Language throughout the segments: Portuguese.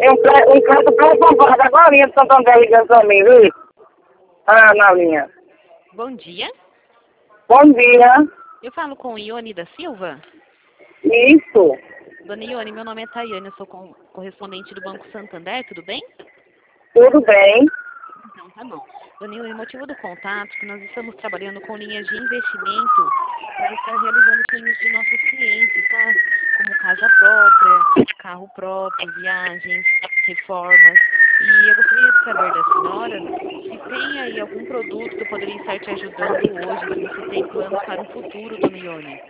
Tem um canto pré-aprovado agora em Santo André ligando pra mim, viu? Ah, na linha. Bom dia. Bom dia. Eu falo com Ione da Silva. Isso. Dona Ione, meu nome é Tayane, eu sou correspondente do Banco Santander, tudo bem? Tudo bem. Então, tá bom. Dona Ione, o motivo do contato é que nós estamos trabalhando com linhas de investimento para estar realizando sonhos de nossos clientes, tá? Como casa própria, carro próprio, viagens, reformas. E eu gostaria de saber da senhora se tem aí algum produto que eu poderia estar te ajudando hoje, se você tem planos para o futuro, Dona Ione.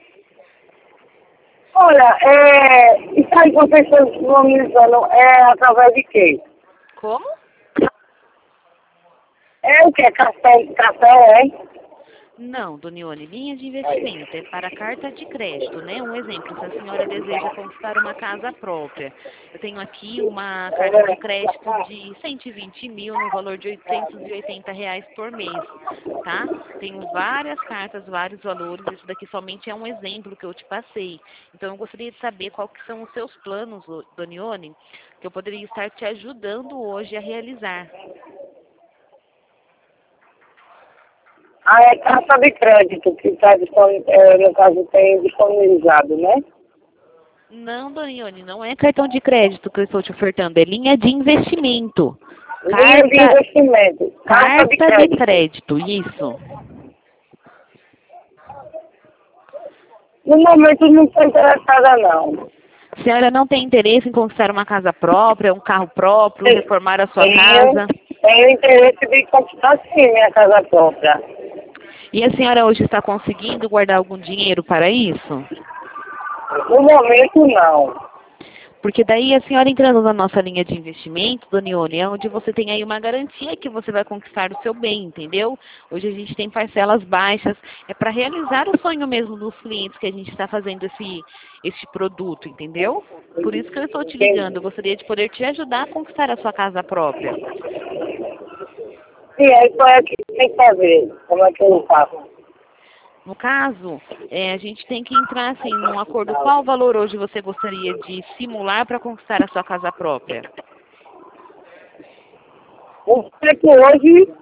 Olha, isso aí que vocês estão disponibilizando através de quê? Como? É o quê? Café, é? Não, Dona Ione, linha de investimento é para carta de crédito, né? Um exemplo, se a senhora deseja conquistar uma casa própria. Eu tenho aqui uma carta de crédito de 120 mil no valor de R$ 880 por mês, tá? Tenho várias cartas, vários valores, isso daqui somente é um exemplo que eu te passei. Então, eu gostaria de saber qual que são os seus planos, Dona Ione, que eu poderia estar te ajudando hoje a realizar. Ah, é carta de crédito que está no caso tem disponibilizado, né? Não, Dona Ione, não é cartão de crédito que eu estou te ofertando, é linha de investimento. Linha de investimento. Carta De crédito, isso. No momento não estou interessada, não. A senhora não tem interesse em conquistar uma casa própria, um carro próprio, reformar a sua Tenho, casa? tenho interesse de conquistar sim minha casa própria. E a senhora hoje está conseguindo guardar algum dinheiro para isso? No momento, não. Porque daí a senhora entrando na nossa linha de investimento, Dona Ione, é onde você tem aí uma garantia que você vai conquistar o seu bem, entendeu? Hoje a gente tem parcelas baixas, é para realizar o sonho mesmo dos clientes que a gente está fazendo esse produto, entendeu? Por isso que eu estou te ligando, eu gostaria de poder te ajudar a conquistar a sua casa própria. Sim, aí qual é que tem que fazer? Como é que eu faço? No caso, a gente tem que entrar assim num acordo. Qual valor hoje você gostaria de simular para conquistar a sua casa própria? O que hoje